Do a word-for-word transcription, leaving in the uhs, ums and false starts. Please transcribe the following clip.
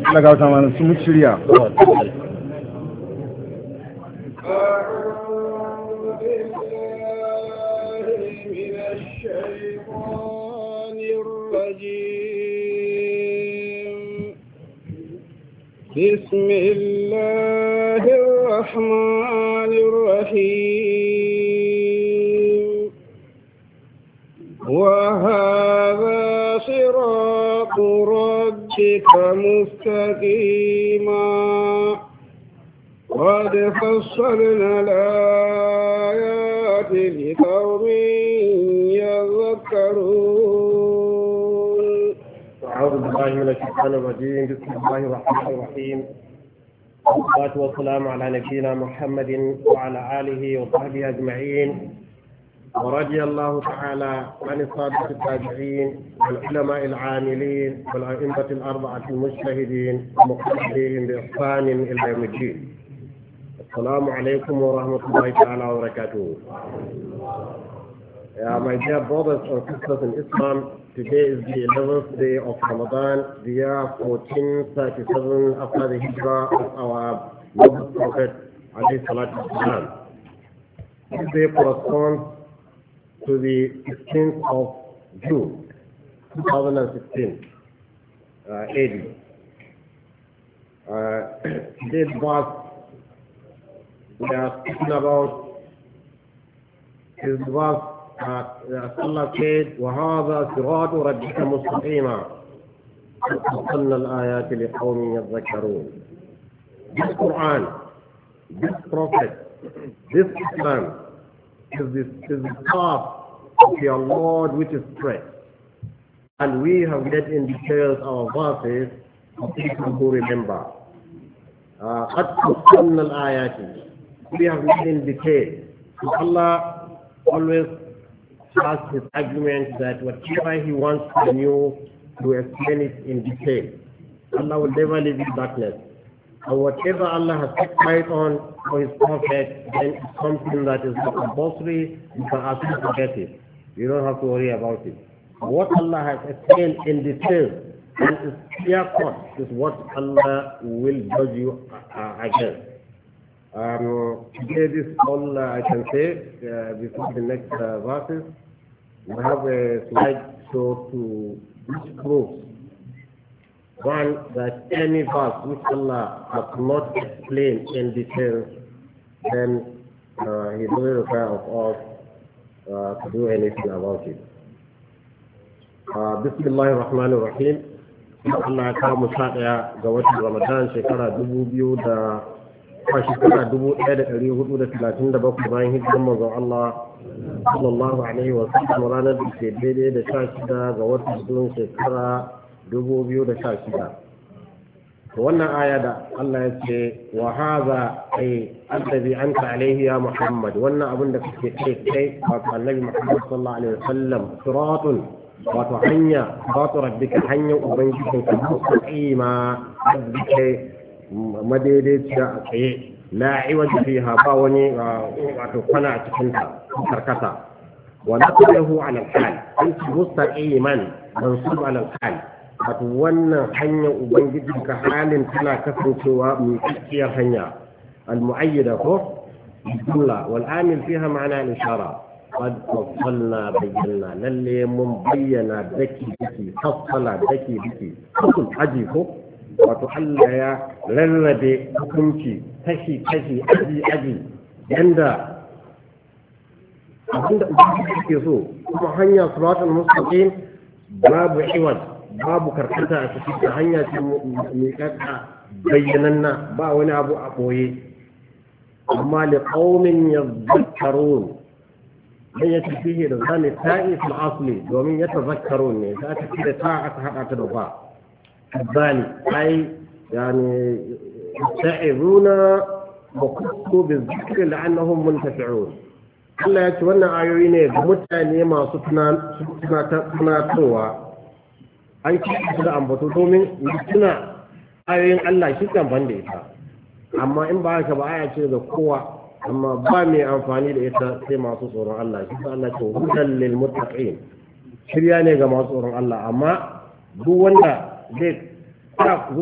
Allah ga wata mana sun shirya. بسم الله الرحمن الرحيم وهذا صراط ربك مستقيما قد فصلنا الآيات لقوم يذكرون. أعوذ بالله من الشيطان الرجيم. بسم الله الرحمن الرحيم. والصلاة والسلام على نبينا محمد وعلى آله وصحبه أجمعين. ورضي الله تعالى عن الصادق التابعين والعلماء العاملين والأئمة الأربعة المجتهدين ومقتدين بإحسان إلى يوم الدين. السلام عليكم ورحمة الله تعالى وبركاته. Yeah, my dear brothers and sisters in Islam, today is the eleventh day of Ramadan, the year fourteen thirty-seven after the hijrah of our noble Prophet alayhi salatu wasalam. This day corresponds to the sixteenth of June twenty sixteen uh, A D. Uh, today's verse we are speaking about is the verse Uh, Allah said, وَهَذَا صِرَاطُ رَبِّكَ مُسْتَقِيمًا فَصَّلْنَا الْآيَاتِ لِقَوْمٍ يَذَّكَّرُونَ. This Quran, this Prophet, this Islam is the, is the path of your Lord which is straight. And we have read in details our verses for people who remember. قَدْ فَصَّلْنَا الْآيَاتِ. We have read in detail. So Allah always has his argument that whatever he wants from you to explain it in detail. Allah will never leave you darkness. And whatever Allah has set light on for his prophet, then it's something that is not compulsory, you can actually forget it. You don't have to worry about it. What Allah has explained in detail and is clear cut is what Allah will judge you uh, against. Um, today this is all uh, I can say uh, before the next uh, verses. We have a slide show to which proves one, that any verse which Allah has not explained in detail, then uh, he doesn't require of us uh, to do anything about it. Uh, Bismillahir Rahmanir Rahim. Allah ya kawo mu sha ɗaya ga watan Ramadan shekara dubu biyu da a shekara dubu ɗaya da ɗari hudu da talatin da bakwai bayan hijiran manzon Allah sallallahu alaihi wa sallam, ranar da ke daidai da sha shida ga watan Jun shekara dubu biyu da sha shida. Wannan aya da Allah ya ce wa haza ay allazi anta alaihi ya Muhammad, wannan abin da kake kai kai wato annabi Muhammad sallallahu alaihi wa sallam, siratun wato hanya, siratu rabbika, hanyar ubangijinka mustaqima rabbika madaidaiciya a tsaye, la iwaja fiha, ba wani wato kwana a cikin ta karkata. wa naqlahu ala al-hal, anti mustaqiman mansub ala al-hal, wato wannan hanyar ubangiji ka halin tana kasancewa mai tsakiyar hanya. al-mu'ayyada ko jumla wal amil fiha ma'ana al-ishara. qad fassalna bayyana, lalle mun bayyana daki daki, fassala daki daki, kun aji ko wato Allah ya rarrabe hukunci kashi-kashi, aji-aji, yanda abinda ubangiji ke so. Kuma hanya siratul mustaqim, babu iwad, babu karkata a cikin ta, hanya ce mai kakka bayyananna, ba wani abu a boye. Amma li qaumin yadhakkarun, dan ya tafiye da zane ta'i fil asli, domin ya tazakkarun ne, ta tafi da ta aka hada ta da ba. الثاني أي يعني يستعذون وكفوا بالذكر لأنهم منتفعون. Allah ya ce wannan ayoyi ne ga mutane masu tunatarwa, an kiyaye su da ambato domin tuna ayoyin Allah shi kan banda ita, amma in ba haka ba aya ce ga kowa, amma ba mai amfani da ita sai masu tsoron Allah. Shi Allah ce hudan lil muttaqin, shirya ne ga masu tsoron Allah, amma duk wanda zai